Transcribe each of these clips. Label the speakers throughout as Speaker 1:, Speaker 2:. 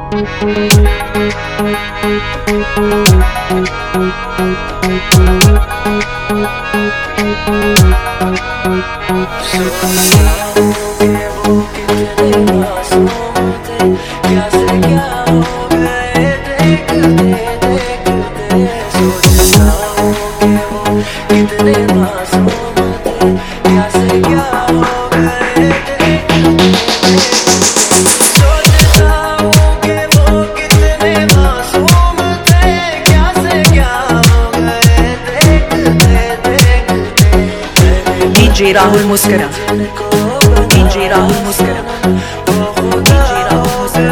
Speaker 1: DJ Rahul मुस्कुरा, DJ Rahul मुस्कुरा, DJ Rahul मुस्कुरा।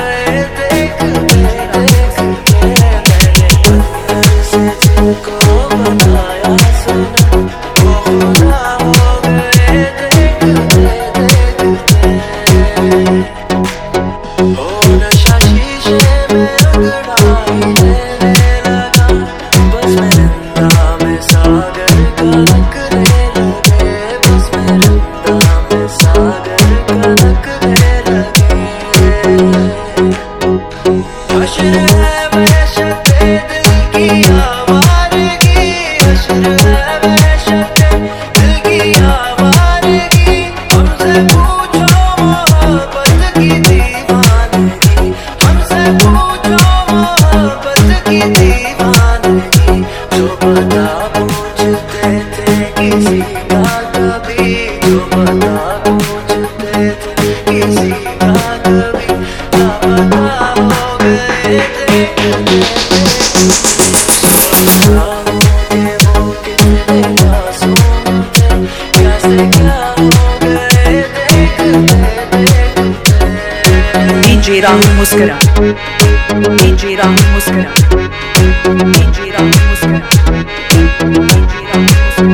Speaker 1: डीजे राहुल मुस्कुरा, डीजे राहुल मुस्कुरा, डीजे राहुल मुस्कुरा, डीजे राहुल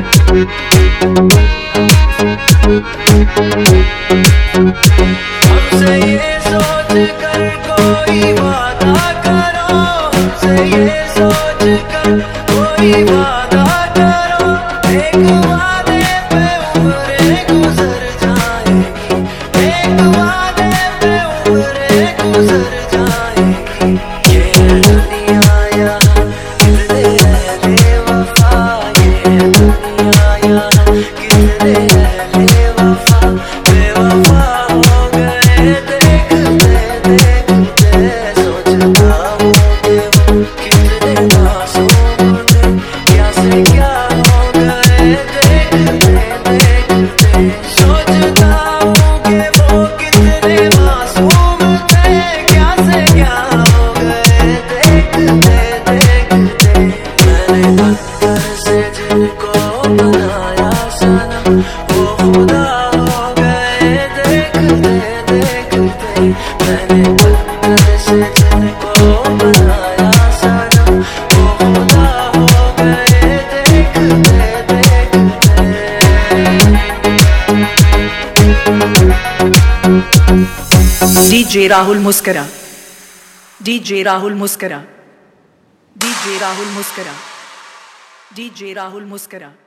Speaker 2: हमसे ये सोच कर कोई वादा करो, हमसे ये सोच कर कोई वादा करो, एक वादे पे उम्रें गुजर जाएगी, एक वादे पे उम्रें गुजर जाएगी। ये दुनिया यहाँ कितने है बेवफा, ये दुनिया यहाँ कितने है बेवफा, बेवफा हो गए देखते देखते। सोचता हूँ कि वो कितने मासूम थे, क्या से क्या हो गए देखते देखते। सोचता हूँ कि वो कितने मासूम थे, क्या से क्या हो गए देखते देखते। मैंने पत्थर से जिनको बनाया सनम, वो खुदा हो गए देखते देखते। मैंने पत्थर से जिनको बनाया सनम, वो खुदा हो गए देखते देखते।
Speaker 1: डीजे राहुल मुस्कुरा, डीजे राहुल मुस्कुरा, डीजे राहुल मुस्कुरा, डीजे राहुल मुस्कुरा।